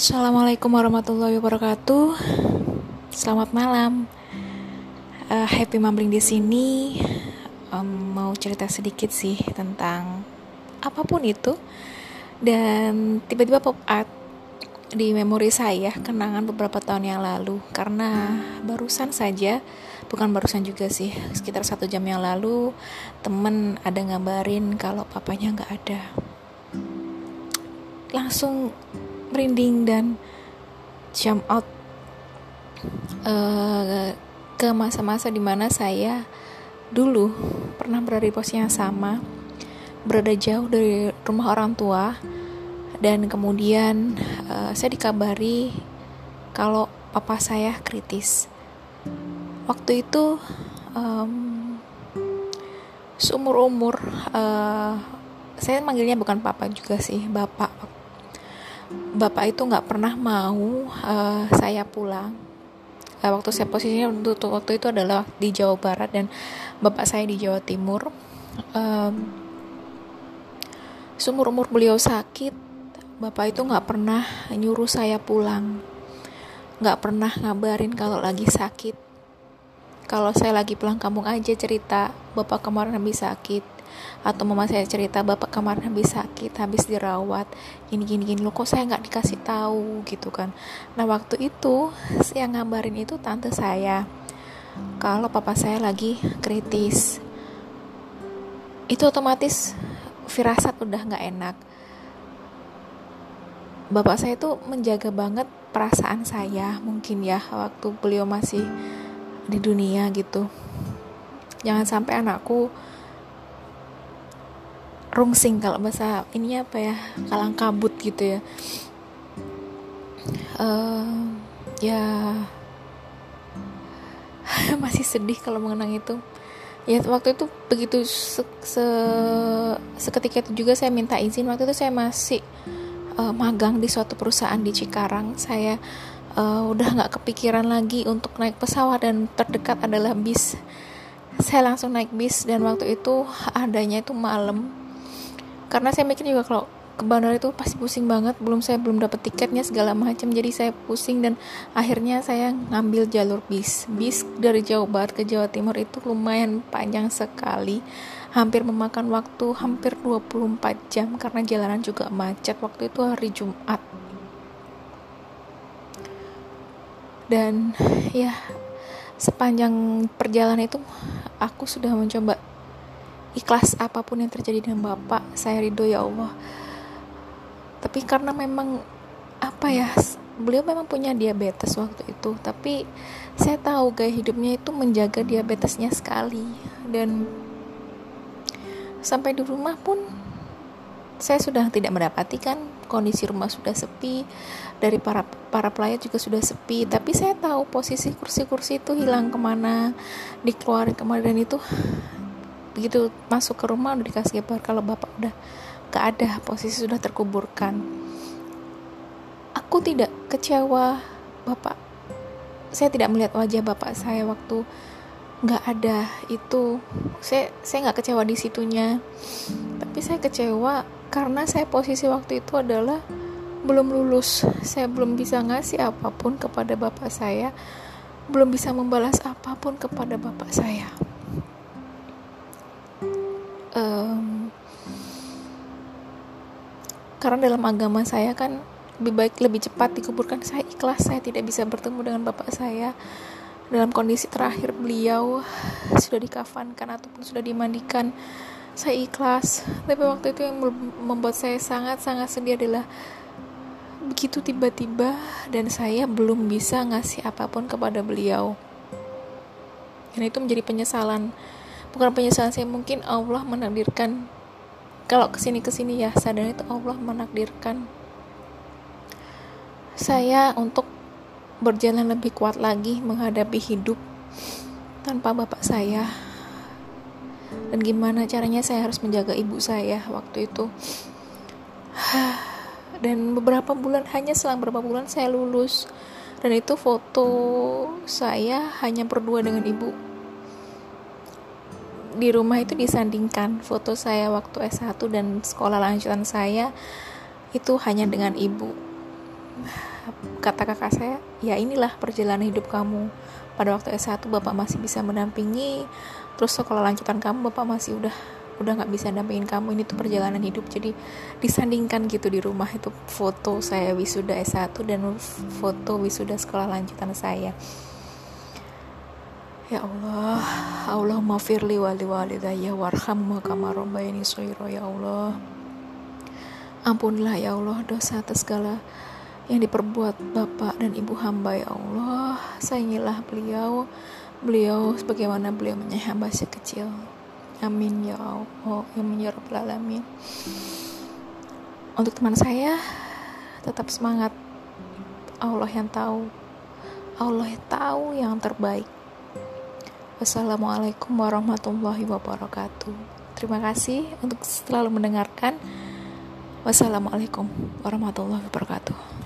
Assalamualaikum warahmatullahi wabarakatuh. Selamat malam. Happy Mambling di sini. Mau cerita sedikit sih tentang apapun itu. Dan tiba-tiba pop up di memori saya kenangan beberapa tahun yang lalu. Karena bukan barusan juga sih, sekitar 1 jam yang lalu temen ada ngabarin kalau papanya nggak ada. Langsung merinding dan jump out ke masa-masa dimana saya dulu pernah berada di posisi yang sama, berada jauh dari rumah orang tua, dan kemudian saya dikabari kalau papa saya kritis. Waktu itu seumur-umur, saya manggilnya bukan papa juga sih, bapak itu nggak pernah mau saya pulang. Waktu saya posisinya waktu itu adalah di Jawa Barat dan bapak saya di Jawa Timur. Seumur umur beliau sakit, bapak itu nggak pernah nyuruh saya pulang, nggak pernah ngabarin kalau lagi sakit. Kalau saya lagi pulang kampung aja cerita, bapak kemarin habis sakit. Atau mama saya cerita, bapak kemarin habis sakit, habis dirawat, gini loh, kok saya nggak dikasih tahu gitu kan. Nah waktu itu yang ngabarin itu tante saya kalau papa saya lagi kritis. Itu otomatis firasat udah nggak enak. Bapak saya itu menjaga banget perasaan saya, mungkin ya waktu beliau masih di dunia gitu. Jangan sampai anakku rungsing, kalau bahasa ini apa ya, kalang kabut gitu ya. Ya masih sedih kalau mengenang itu. Ya waktu itu begitu seketika itu juga saya minta izin. Waktu itu saya masih magang di suatu perusahaan di Cikarang. Saya udah nggak kepikiran lagi untuk naik pesawat dan terdekat adalah bis. Saya langsung naik bis dan waktu itu adanya itu malam. Karena saya mikir juga kalau ke bandara itu pasti pusing banget, saya belum dapat tiketnya segala macam, jadi saya pusing dan akhirnya saya ngambil jalur bis dari Jawa Barat ke Jawa Timur. Itu lumayan panjang sekali, hampir memakan waktu hampir 24 jam karena jalanan juga macet. Waktu itu hari Jumat dan ya sepanjang perjalanan itu aku sudah mencoba ikhlas apapun yang terjadi dengan bapak, saya ridho ya Allah. Tapi karena memang beliau memang punya diabetes waktu itu, tapi saya tahu gaya hidupnya itu menjaga diabetesnya sekali. Dan sampai di rumah pun saya sudah tidak mendapati kan, kondisi rumah sudah sepi, dari para pelayat juga sudah sepi, tapi saya tahu posisi kursi-kursi itu hilang kemana, dikeluarin kemana. Dan itu begitu masuk ke rumah udah dikasih kabar kalau bapak udah gak ada, posisi sudah terkuburkan. Aku tidak kecewa saya tidak melihat wajah bapak saya waktu gak ada itu. Saya gak kecewa di situnya, tapi saya kecewa karena saya posisi waktu itu adalah belum lulus. Saya belum bisa ngasih apapun kepada bapak saya, belum bisa membalas apapun kepada bapak saya. Karena dalam agama saya kan lebih cepat dikuburkan. Saya ikhlas, saya tidak bisa bertemu dengan bapak saya dalam kondisi terakhir beliau sudah dikafankan ataupun sudah dimandikan. Saya ikhlas, tapi waktu itu yang membuat saya sangat-sangat sedih adalah begitu tiba-tiba dan saya belum bisa ngasih apapun kepada beliau. Dan itu menjadi penyesalan. Bukan penyesalan saya, mungkin Allah menakdirkan. Kalau kesini ya sadar itu Allah menakdirkan saya untuk berjalan lebih kuat lagi menghadapi hidup tanpa bapak saya. Dan gimana caranya saya harus menjaga ibu saya waktu itu. Dan selang beberapa bulan saya lulus. Dan itu foto saya hanya berdua dengan ibu. Di rumah itu disandingkan foto saya waktu S1 dan sekolah lanjutan saya itu hanya dengan ibu. kata kakak saya, ya inilah perjalanan hidup kamu. Pada waktu S1 Bapak masih bisa mendampingi, terus sekolah lanjutan kamu Bapak masih udah nggak bisa dampingin kamu. Ini tuh perjalanan hidup. Jadi disandingkan gitu di rumah itu foto saya wisuda S1 dan foto wisuda sekolah lanjutan saya. Ya Allah, Allahumma firli wali walidayya warhamma kama rabbayani shaghira. Ya Allah, ampunilah ya Allah dosa atas segala yang diperbuat Bapak dan Ibu hamba. Ya Allah, sayangilah beliau sebagaimana beliau menyayangi hamba sekecil. Amin ya Allah, amin ya rabbal alamin. Untuk teman saya, tetap semangat. Allah yang tahu yang terbaik. Wassalamualaikum warahmatullahi wabarakatuh. Terima kasih untuk selalu mendengarkan. Wassalamualaikum warahmatullahi wabarakatuh.